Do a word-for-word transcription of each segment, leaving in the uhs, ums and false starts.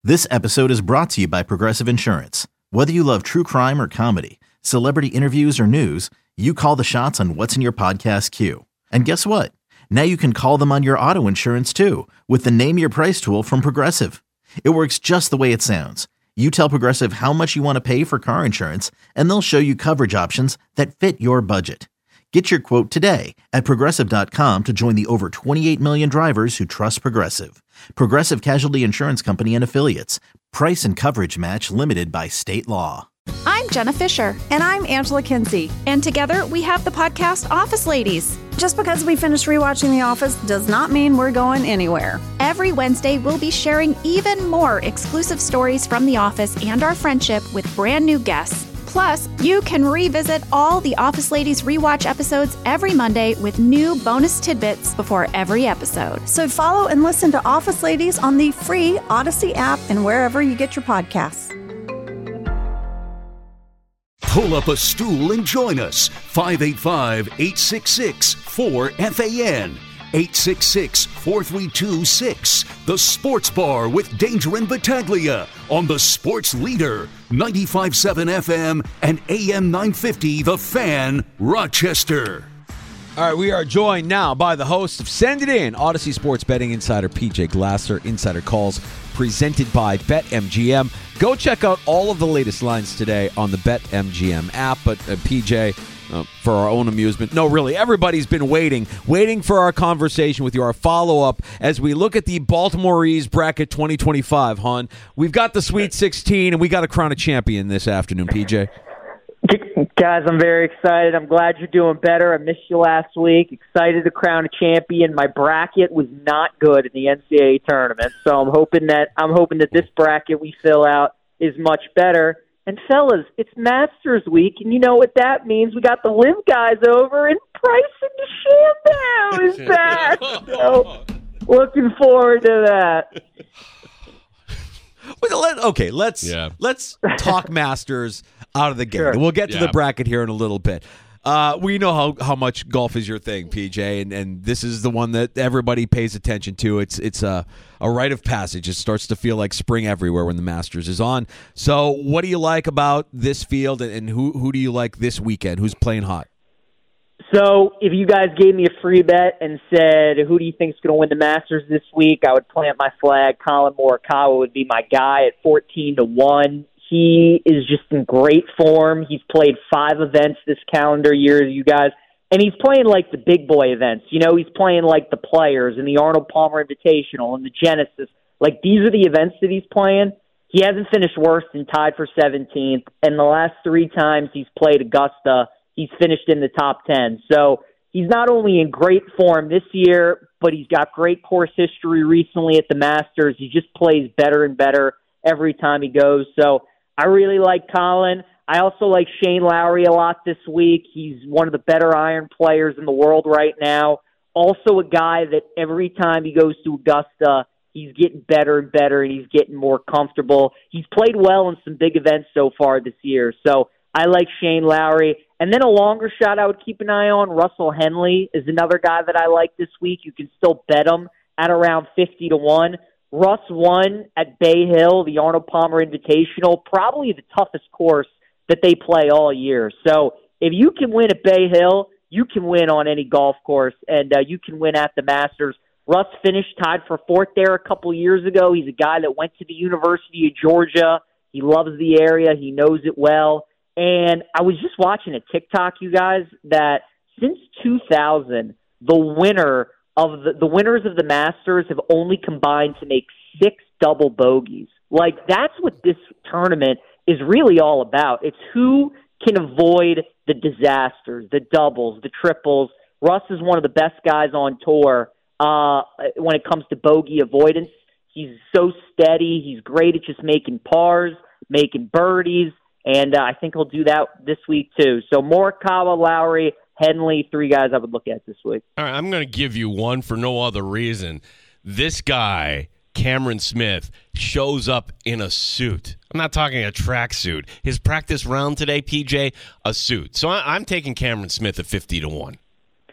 This episode is brought to you by Progressive Insurance. Whether you love true crime or comedy, celebrity interviews or news, you call the shots on what's in your podcast queue. And guess what? Now you can call them on your auto insurance too with the Name Your Price tool from Progressive. It works just the way it sounds. You tell Progressive how much you want to pay for car insurance, and they'll show you coverage options that fit your budget. Get your quote today at Progressive dot com to join the over twenty-eight million drivers who trust Progressive. Progressive Casualty Insurance Company and Affiliates. Price and coverage match limited by state law. I'm Jenna Fisher. And I'm Angela Kinsey. And together we have the podcast Office Ladies. Just because we finished rewatching The Office does not mean we're going anywhere. Every Wednesday, we'll be sharing even more exclusive stories from The Office and our friendship with brand new guests. Plus, you can revisit all the Office Ladies rewatch episodes every Monday with new bonus tidbits before every episode. So follow and listen to Office Ladies on the free Odyssey app and wherever you get your podcasts. Pull up a stool and join us. five eight five, eight six six, four F A N. eight six six, four three two, six. The Sports Bar with Danger and Battaglia on the Sports Leader, ninety-five point seven F M and A M nine fifty, The Fan, Rochester. All right, we are joined now by the host of Send It In, Odyssey Sports Betting Insider P J Glasser. Insider Calls presented by BetMGM. Go check out all of the latest lines today on the BetMGM app. But uh, P J, uh, for our own amusement, no, really, everybody's been waiting, waiting for our conversation with you, our follow-up as we look at the Baltimore Ease bracket twenty twenty-five, hon. We've got the Sweet sixteen, and we got to crown a champion this afternoon, P J. Guys, I'm very excited. I'm glad you're doing better. I missed you last week. Excited to crown a champion. My bracket was not good in the N C double A tournament, so I'm hoping that I'm hoping that this bracket we fill out is much better. And fellas, it's Masters week, and you know what that means. We got the Live guys over, and Bryson DeChambeau is back. So looking forward to that. Okay, let's yeah. let's talk Masters out of the gate. Sure. We'll get to Yeah. the bracket here in a little bit. Uh, we know how, how much golf is your thing, P J, and, and this is the one that everybody pays attention to. It's it's a, a rite of passage. It starts to feel like spring everywhere when the Masters is on. So what do you like about this field, and, and who, who do you like this weekend? Who's playing hot? So if you guys gave me a free bet and said, who do you think is going to win the Masters this week, I would plant my flag. Colin Morikawa would be my guy at fourteen to one. He is just in great form. He's played five events this calendar year, you guys, and he's playing like the big boy events. You know, he's playing like the Players and the Arnold Palmer Invitational and the Genesis. Like, these are the events that he's playing. He hasn't finished worse than tied for seventeenth, and the last three times he's played Augusta, he's finished in the top ten. So he's not only in great form this year, but he's got great course history recently at the Masters. He just plays better and better every time he goes. So I really like Colin. I also like Shane Lowry a lot this week. He's one of the better iron players in the world right now. Also a guy that every time he goes to Augusta, he's getting better and better, and he's getting more comfortable. He's played well in some big events so far this year. So I like Shane Lowry. And then a longer shot I would keep an eye on, Russell Henley is another guy that I like this week. You can still bet him at around fifty to one. Russ won at Bay Hill, the Arnold Palmer Invitational, probably the toughest course that they play all year. So if you can win at Bay Hill, you can win on any golf course, and uh, you can win at the Masters. Russ finished tied for fourth there a couple years ago. He's a guy that went to the University of Georgia. He loves the area. He knows it well. And I was just watching a TikTok, you guys, that since two thousand, the winner of the, the winners of the Masters have only combined to make six double bogeys. Like, that's what this tournament is really all about. It's who can avoid the disasters, the doubles, the triples. Russ is one of the best guys on tour uh, when it comes to bogey avoidance. He's so steady. He's great at just making pars, making birdies, and uh, I think he'll do that this week too. So Morikawa, Lowry, Henley, three guys I would look at this week. All right, I'm going to give you one for no other reason. This guy, Cameron Smith, shows up in a suit. I'm not talking a track suit. His practice round today, P J, a suit. So I, I'm taking Cameron Smith at fifty to one.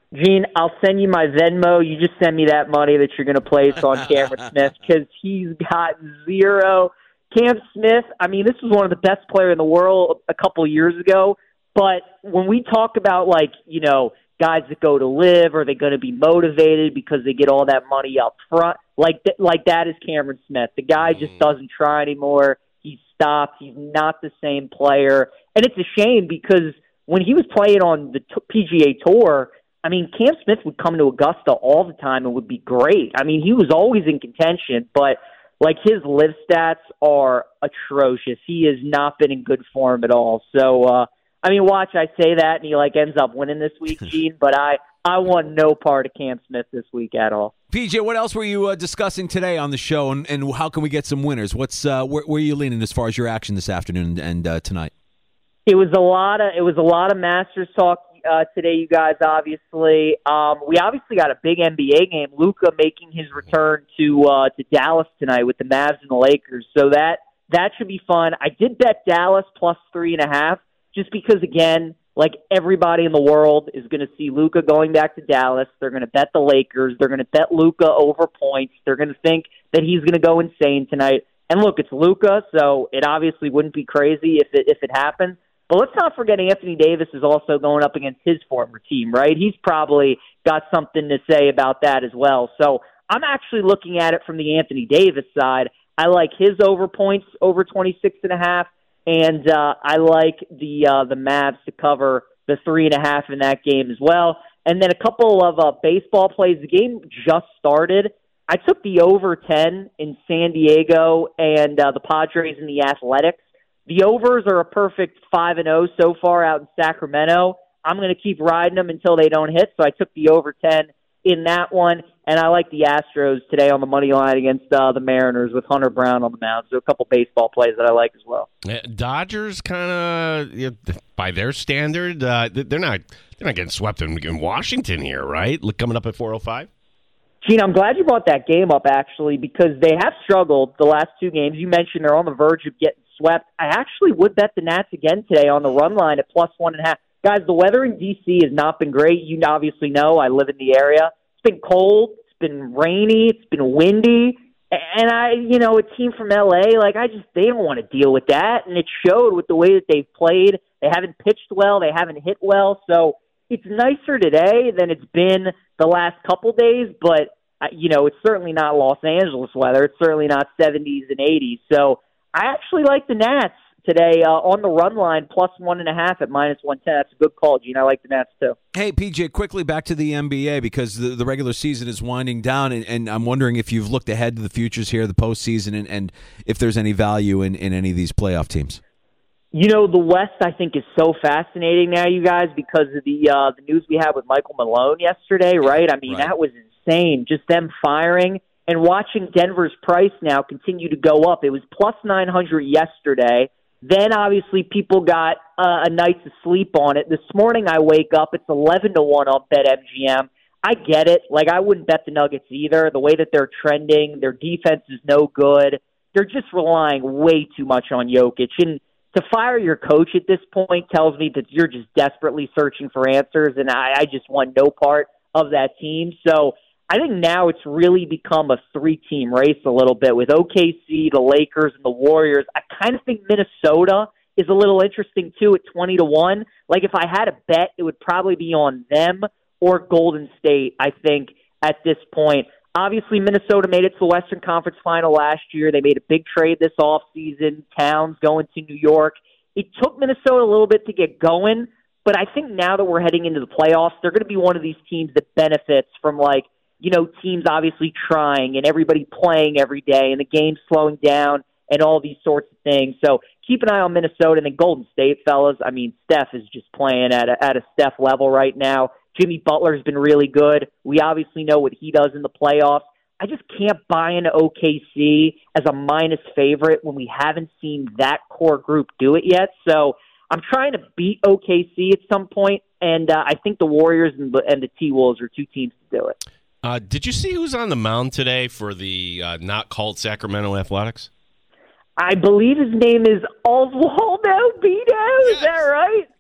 Gene, I'll send you my Venmo. You just send me that money that you're going to place on Cameron Smith because he's got zero. Cam Smith, I mean, this was one of the best players in the world a couple of years ago. But when we talk about, like, you know, guys that go to live, are they going to be motivated because they get all that money up front? Like, th- like that is Cameron Smith. The guy just doesn't try anymore. He's stopped. He's not the same player. And it's a shame because when he was playing on the t- P G A Tour, I mean, Cam Smith would come to Augusta all the time and would be great. I mean, he was always in contention, but, like, his live stats are atrocious. He has not been in good form at all. So, uh, I mean, watch, I say that, and he, like, ends up winning this week, Gene, but I, I want no part of Cam Smith this week at all. P J, what else were you uh, discussing today on the show, and, and how can we get some winners? What's uh, where, where are you leaning as far as your action this afternoon and uh, tonight? It was a lot of it was a lot of Masters talk uh, today, you guys. Obviously, um, we obviously got a big N B A game. Luka making his return to uh, to Dallas tonight with the Mavs and the Lakers, so that that should be fun. I did bet Dallas plus three and a half, just because, again, like, everybody in the world is going to see Luka going back to Dallas. They're going to bet the Lakers. They're going to bet Luka over points. They're going to think that he's going to go insane tonight. And look, it's Luka, so it obviously wouldn't be crazy if it if it happens. But let's not forget Anthony Davis is also going up against his former team, right? He's probably got something to say about that as well. So I'm actually looking at it from the Anthony Davis side. I like his over points over twenty-six and a half, and uh, I like the uh, the Mavs to cover the three and a half in that game as well. And then a couple of uh, baseball plays. The game just started. I took the over ten in San Diego and uh, the Padres and the Athletics. The overs are a perfect five and oh so far out in Sacramento. I'm going to keep riding them until they don't hit, so I took the over ten in that one, and I like the Astros today on the money line against uh, the Mariners with Hunter Brown on the mound. So a couple baseball plays that I like as well. Uh, Dodgers kind of, you know, by their standard, uh, they're not they're not getting swept in, in Washington here, right? Look, coming up at four oh five. Gene, I'm glad you brought that game up, actually, because they have struggled the last two games. You mentioned they're on the verge of getting swept. I actually would bet the Nats again today on the run line at plus one and a half. Guys, the weather in D C has not been great. You obviously know I live in the area. It's been cold. It's been rainy. It's been windy. And I, you know, a team from L A, like, I just, they don't want to deal with that. And it showed with the way that they've played. They haven't pitched well. They haven't hit well. So it's nicer today than it's been the last couple days. But, you know, it's certainly not Los Angeles weather. It's certainly not seventies and eighties. So I actually like the Nats today uh, on the run line, plus one and a half at minus one ten. That's a good call, Gene. I like the Nats too. Hey, P J, quickly back to the N B A because the, the regular season is winding down, and, and I'm wondering if you've looked ahead to the futures here, the postseason, and, and if there's any value in, in any of these playoff teams. You know, the West, I think, is so fascinating now, you guys, because of the uh, the news we had with Michael Malone yesterday, right? I mean, right. That was insane. Just them firing. And watching Denver's price now continue to go up. It was plus nine hundred yesterday. Then, obviously, people got uh, a night to sleep on it. This morning I wake up, it's eleven to one on BetMGM. I get it. Like, I wouldn't bet the Nuggets either. The way that they're trending, their defense is no good. They're just relying way too much on Jokic. And to fire your coach at this point tells me that you're just desperately searching for answers, and I, I just want no part of that team. So I think now it's really become a three-team race a little bit with O K C, the Lakers, and the Warriors. I kind of think Minnesota is a little interesting, too, at twenty to one. Like, if I had a bet, it would probably be on them or Golden State, I think, at this point. Obviously, Minnesota made it to the Western Conference Final last year. They made a big trade this offseason. Towns going to New York. It took Minnesota a little bit to get going, but I think now that we're heading into the playoffs, they're going to be one of these teams that benefits from, like, you know, teams obviously trying and everybody playing every day and the game slowing down and all these sorts of things. So keep an eye on Minnesota and then Golden State, fellas. I mean, Steph is just playing at a, at a Steph level right now. Jimmy Butler's been really good. We obviously know what he does in the playoffs. I just can't buy into O K C as a minus favorite when we haven't seen that core group do it yet. So I'm trying to beat O K C at some point, and uh, I think the Warriors and the, and the T-Wolves are two teams to do it. Uh, did you see who's on the mound today for the uh, not called Sacramento Athletics? I believe his name is Oswaldo Bido. Yes. Is that right?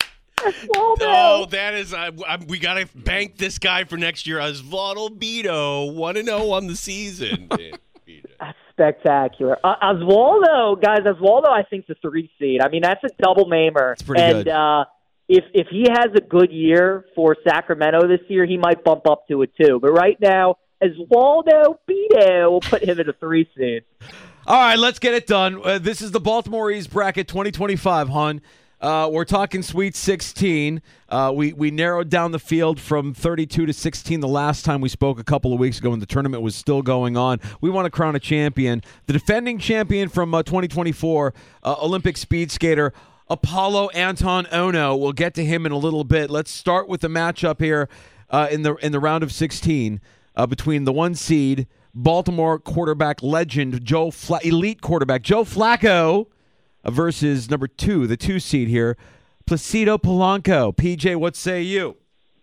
Osvaldo. Oh, that is, I, I, we got to bank this guy for next year. Osvaldo Beto, one and oh on the season. That's spectacular. Uh, Osvaldo, guys, Osvaldo, I think, is a three seed. I mean, that's a double namer. It's pretty and, good. Uh, if if he has a good year for Sacramento this year, he might bump up to a two. But right now, Osvaldo Beto will put him at a three seed. All right, let's get it done. Uh, this is the Baltimore East bracket twenty twenty-five, hon. Uh, we're talking Sweet sixteen. Uh, we, we narrowed down the field from thirty-two to sixteen the last time we spoke a couple of weeks ago when the tournament was still going on. We want to crown a champion. The defending champion from uh, twenty twenty-four, uh, Olympic speed skater, Apollo Anton Ono. We'll get to him in a little bit. Let's start with the matchup here uh, in the in the round of sixteen uh, between the one seed, Baltimore quarterback legend, Joe Fla- elite quarterback, Joe Flacco, versus number two, the two seed here, Placido Polanco. P J, what say you?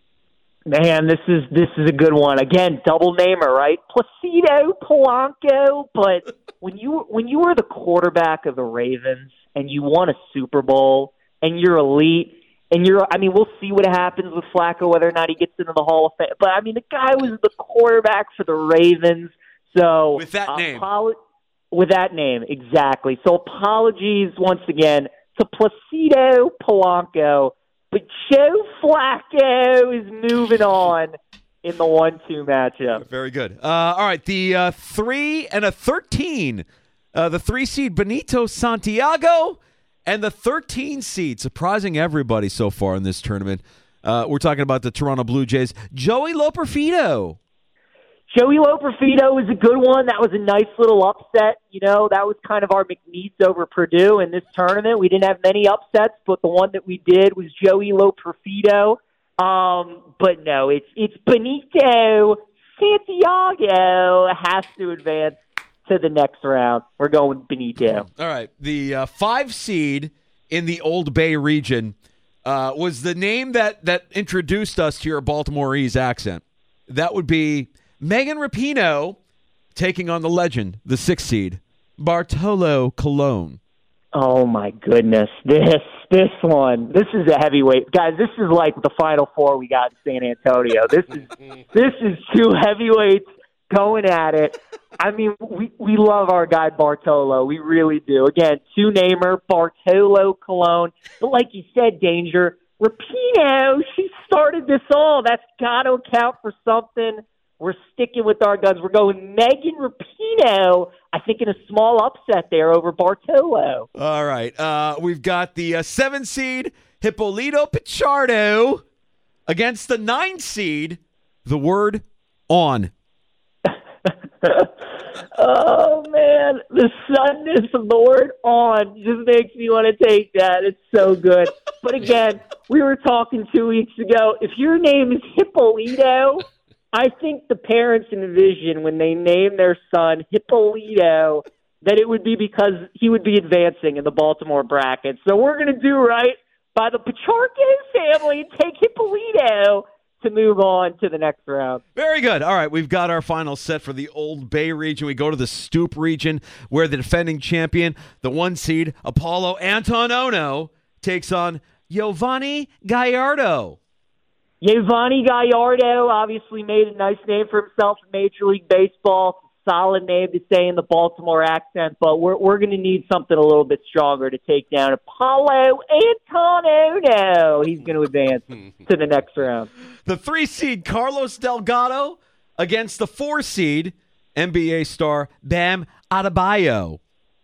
Man, this is this is a good one. Again, double namer, right? Placido Polanco. But when you when you were the quarterback of the Ravens and you won a Super Bowl and you're elite and you're, I mean, we'll see what happens with Flacco, whether or not he gets into the Hall of Fame. But I mean, the guy was the quarterback for the Ravens. So with that name. Apolo- With that name, exactly. So apologies once again to Placido Polanco, but Joe Flacco is moving on in the one two matchup. Very good. Uh, all right, the uh, three and a thirteen, uh, the three seed Benito Santiago, and the thirteen seed, surprising everybody so far in this tournament. Uh, we're talking about the Toronto Blue Jays, Joey Loperfido. Joey Loperfido was a good one. That was a nice little upset. You know, that was kind of our McNeese over Purdue in this tournament. We didn't have many upsets, but the one that we did was Joey Loperfido. Um, but no, it's it's Benito Santiago has to advance to the next round. We're going Benito. All right, the uh, five seed in the Old Bay region uh, was the name that that introduced us to your Baltimoreese accent. That would be Megan Rapinoe taking on the legend, the sixth seed, Bartolo Colon. Oh, my goodness. This this one, this is a heavyweight. Guys, this is like the Final Four we got in San Antonio. This is this is two heavyweights going at it. I mean, we, we love our guy Bartolo. We really do. Again, two-namer, Bartolo Colon. But like you said, Danger, Rapinoe, she started this all. That's got to account for something. We're sticking with our guns. We're going Megan Rapinoe, I think, in a small upset there over Bartolo. All right. Uh, we've got the uh, seven seed, Hippolito Pichardo, against the nine seed, the word on. Oh, man. The suddenness of the word on just makes me want to take that. It's so good. But again, we were talking two weeks ago. If your name is Hippolito, I think the parents envision when they name their son Hippolito that it would be because he would be advancing in the Baltimore bracket. So we're going to do right by the Pichardo family and take Hippolito to move on to the next round. Very good. All right, we've got our final set for the Old Bay region. We go to the Stoop region where the defending champion, the one seed, Apollo Anton Ono, takes on Giovanni Gallardo. Giovanni Gallardo obviously made a nice name for himself in Major League Baseball. Solid name to say in the Baltimore accent, but we're we're going to need something a little bit stronger to take down Apollo Anton Ono. He's going to advance to the next round. The three seed Carlos Delgado against the four seed N B A star Bam Adebayo.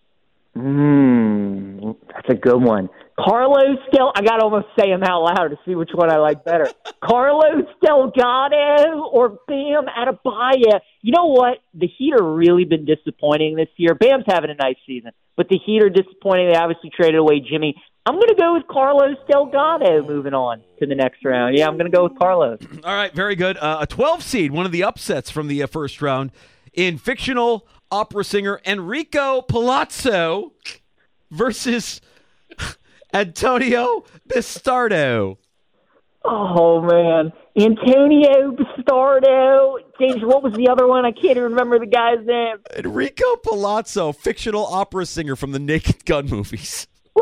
Mmm, that's a good one. Carlos Del, I got to almost say him out loud to see which one I like better. Carlos Delgado or Bam Adebayo. You know what? The Heat are really been disappointing this year. Bam's having a nice season, but the Heat are disappointing. They obviously traded away Jimmy. I'm going to go with Carlos Delgado moving on to the next round. Yeah, I'm going to go with Carlos. All right, very good. Uh, a twelve seed, one of the upsets from the uh, first round, in fictional opera singer Enrico Palazzo versus Antonio Bastardo. Oh, man. Antonio Bastardo. James, what was the other one? I can't even remember the guy's name. Enrico Palazzo, fictional opera singer from the Naked Gun movies. Let's go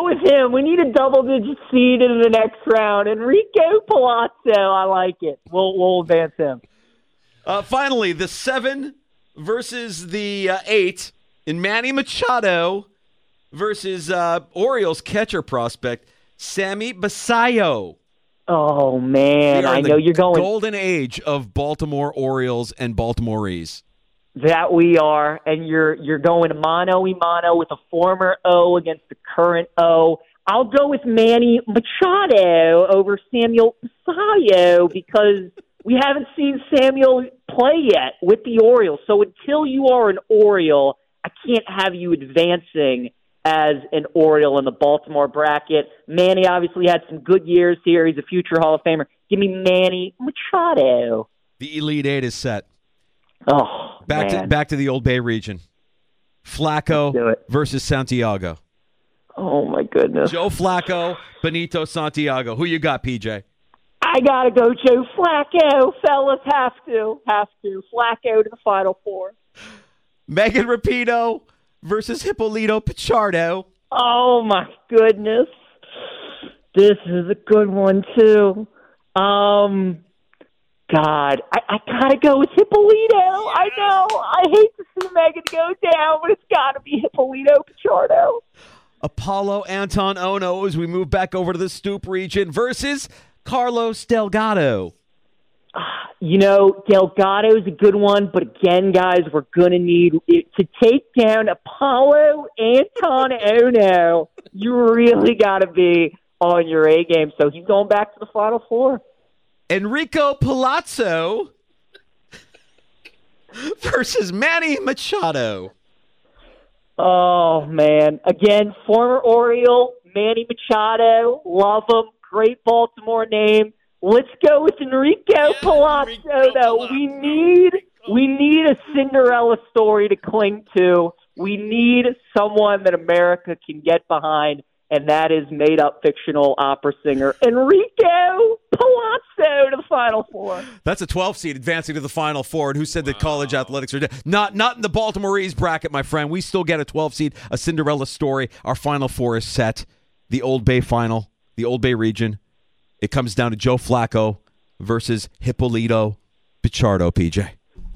go with him. We need a double-digit seed in the next round. Enrico Palazzo, I like it. We'll we'll advance him. Uh, finally, the seven versus the uh, eight in Manny Machado versus uh, Orioles catcher prospect Sammy Basayo. Oh, man. I know you're going. Golden age of Baltimore Orioles and Baltimoreese. That we are, and you're you're going mano y mano with a former O against the current O. I'll go with Manny Machado over Samuel Basayo because we haven't seen Samuel play yet with the Orioles. So until you are an Oriole, I can't have you advancing as an Oriole in the Baltimore bracket. Manny obviously had some good years here. He's a future Hall of Famer. Give me Manny Machado. The Elite Eight is set. Oh, back man. to back to the Old Bay region. Flacco versus Santiago. Oh my goodness. Joe Flacco, Benito Santiago. Who you got, P J? I gotta go Joe Flacco, fellas. Have to, have to. Flacco to the Final Four. Megan Rapinoe versus Hippolito Pichardo. Oh my goodness. This is a good one too. Um. God, I, I gotta go with Hippolito. I know. I hate to see Megan go down, but it's gotta be Hippolito Pichardo. Apollo Anton Ono as we move back over to the Stoop region versus Carlos Delgado. You know, Delgado is a good one, but again, guys, we're gonna need it to take down Apollo Anton Ono. You really gotta be on your A game. So he's going back to the Final Four. Enrico Palazzo versus Manny Machado. Oh, man. Again, former Oriole, Manny Machado. Love him. Great Baltimore name. Let's go with Enrico Palazzo, though. We need, we need a Cinderella story to cling to. We need someone that America can get behind, and that is made-up fictional opera singer Enrico Palazzo to the Final Four. That's a twelve seed advancing to the Final Four. And who said wow. that college athletics are dead? Not, not in the Baltimoreese bracket, my friend. We still get a twelve seed, a Cinderella story. Our Final Four is set. The Old Bay Final, the Old Bay region. It comes down to Joe Flacco versus Hippolito Pichardo, P J.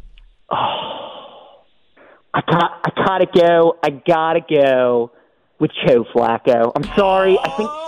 Oh, I got, I gotta go. I gotta go with Joe Flacco. I'm sorry. I think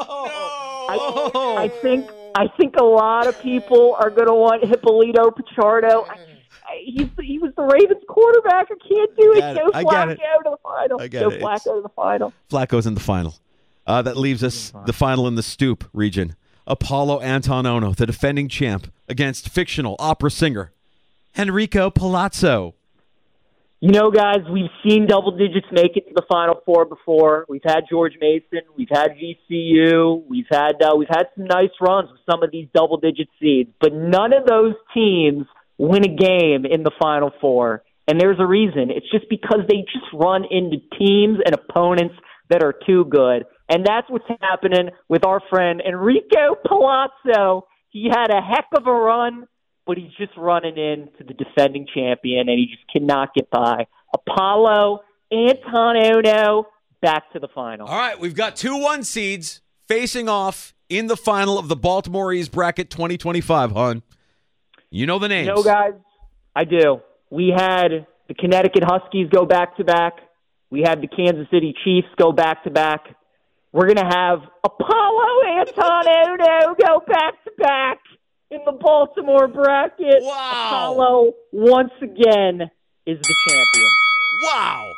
I, I think I think a lot of people are going to want Hippolito Pichardo. I, I, he's he was the Ravens quarterback. I can't do it. Joe Flacco to the final. Joe it. Flacco it's, to the final. Flacco's in the final. Uh, that leaves us the final in the Stoop region. Apollo Anton Ono, the defending champ, against fictional opera singer Enrico Palazzo. You know, guys, we've seen double digits make it to the Final Four before. We've had George Mason, we've had V C U, we've had uh, we've had some nice runs with some of these double digit seeds, but none of those teams win a game in the Final Four, and there's a reason. It's just because they just run into teams and opponents that are too good, and that's what's happening with our friend Enrico Palazzo. He had a heck of a run, but he's just running into the defending champion, and he just cannot get by. Apollo Anton Ono back to the final. All right, we've got two one seeds facing off in the final of the Baltimoreese bracket twenty twenty-five, hon. You know the names. You know, guys, I do. We had the Connecticut Huskies go back-to-back. We had the Kansas City Chiefs go back-to-back. We're going to have Apollo Anton Ono go back-to-back in the Baltimore bracket. Wow. Apollo, once again, is the champion. Wow.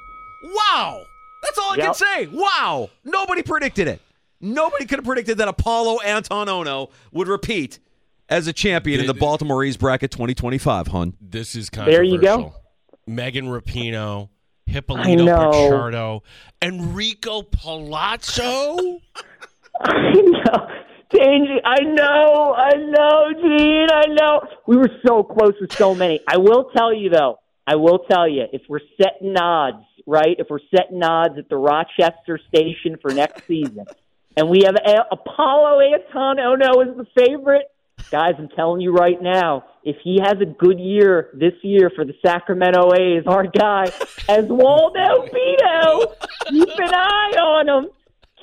Wow. That's all I Yep. can say. Wow. Nobody predicted it. Nobody could have predicted that Apollo Anton Ono would repeat as a champion in the Baltimoreese bracket twenty twenty-five, hon. This is controversial. There you go. Megan Rapinoe, Hippolito Pichardo, Enrico Palazzo. I know. Danger. I know. I know, Gene. I know. We were so close with so many. I will tell you, though, I will tell you, if we're setting odds, right, if we're setting odds at the Rochester station for next season, and we have a- Apollo Anton Ono as the favorite, guys, I'm telling you right now, if he has a good year this year for the Sacramento A's, our guy, Oswaldo Vito, keep an eye on him.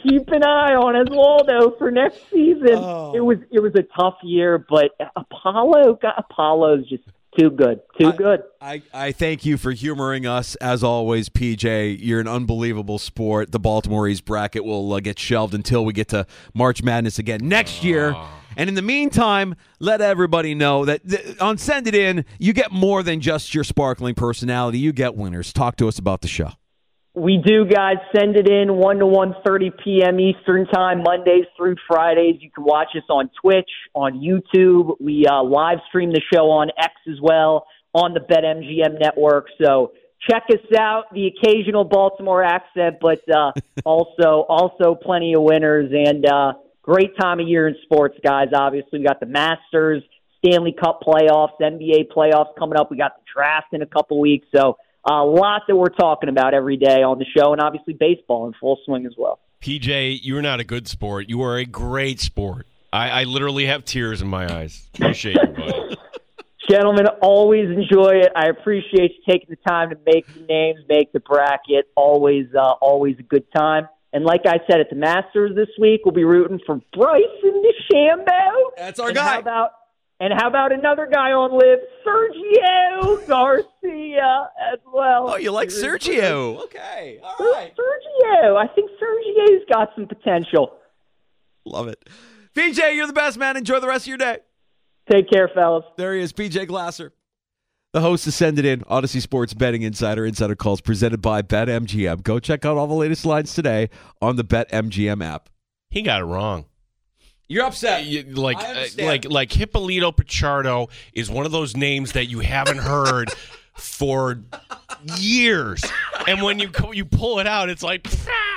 keep an eye on Oswaldo for next season. Oh. It was it was a tough year, but Apollo got Apollo's just too good, too I, good. I, I thank you for humoring us as always, P J. You're an unbelievable sport. The Baltimore East bracket will uh, get shelved until we get to March Madness again next year. And in the meantime, let everybody know that th- on Send It In, you get more than just your sparkling personality. You get winners. Talk to us about the show. We do, guys. Send it in one to one thirty p.m. Eastern Time, Mondays through Fridays. You can watch us on Twitch, on YouTube. We uh, live stream the show on X as well, on the BetMGM network. So check us out. The occasional Baltimore accent, but uh, also also plenty of winners and uh, great time of year in sports, guys. Obviously, we got the Masters, Stanley Cup playoffs, N B A playoffs coming up. We got the draft in a couple weeks. So a lot that we're talking about every day on the show, and obviously baseball in full swing as well. P J, you're not a good sport. You are a great sport. I, I literally have tears in my eyes. Appreciate you, buddy. Gentlemen, always enjoy it. I appreciate you taking the time to make the names, make the bracket. Always, uh, always a good time. And like I said, at the Masters this week, we'll be rooting for Bryson DeChambeau. That's our and guy. How about, and how about another guy on Live, Sergio Garcia as well. Oh, you like Sergio? Okay, all right. Sergio. I think Sergio's got some potential. Love it. P J, you're the best, man. Enjoy the rest of your day. Take care, fellas. There he is, P J Glasser, the host of Send It In, Odyssey Sports Betting Insider, Insider Calls, presented by BetMGM. Go check out all the latest lines today on the BetMGM app. He got it wrong. You're upset. You, like, I uh, understand. like, like Hippolito Pichardo is one of those names that you haven't heard for years, and when you you pull it out, it's like,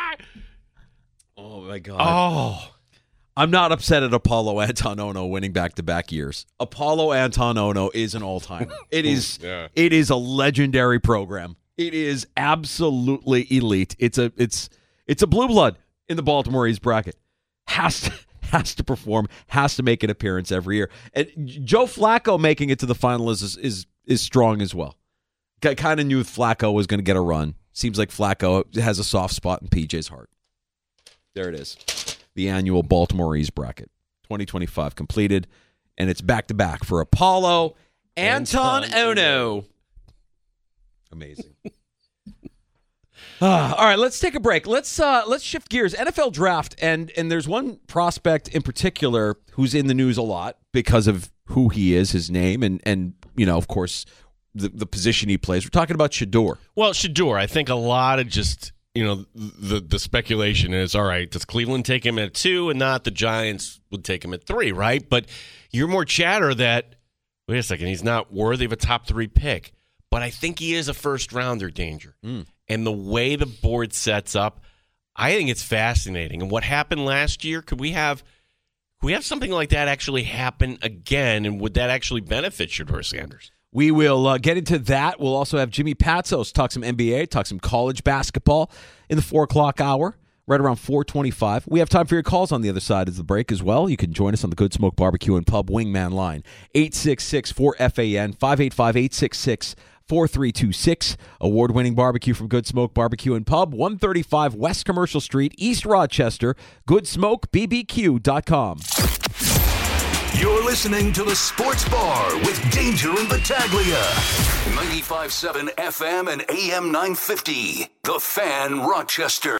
oh my god. oh. I'm not upset at Apollo Antonono winning back-to-back years. Apollo Antonono is an all-timer. It is Yeah. it is a legendary program. It is absolutely elite. It's a it's it's a blue blood in the Baltimore East bracket. Has to has to perform, has to make an appearance every year. And Joe Flacco making it to the final is is is strong as well. I kind of knew Flacco was going to get a run. Seems like Flacco has a soft spot in P J's heart. There it is. The annual Baltimore East bracket. twenty twenty-five completed, and it's back-to-back for Apollo Anton Ono. Amazing. uh, all right, let's take a break. Let's uh, let's shift gears. N F L draft, and and there's one prospect in particular who's in the news a lot because of who he is, his name, and, and you know, of course, the, the position he plays. We're talking about Shedeur. Well, Shedeur, I think a lot of just, you know, the the speculation is, all right, does Cleveland take him at two and not the Giants would take him at three, right? But you're more chatter that, wait a second, he's not worthy of a top three pick. But I think he is a first-rounder, Danger. Mm. And the way the board sets up, I think it's fascinating. And what happened last year, could we have could we have something like that actually happen again? And would that actually benefit Shedeur Sanders? We will uh, get into that. We'll also have Jimmy Patsos talk some N B A, talk some college basketball in the four o'clock hour, right around four twenty-five. We have time for your calls on the other side of the break as well. You can join us on the Good Smoke Barbecue and Pub Wingman line, eight six six four F A N, five eight five, eight six six, four three two six. Award-winning barbecue from Good Smoke Barbecue and Pub, one thirty-five West Commercial Street, East Rochester, good smoke b b q dot com. You're listening to the Sports Bar with Danger and Battaglia. ninety-five point seven F M and A M nine fifty. The Fan, Rochester.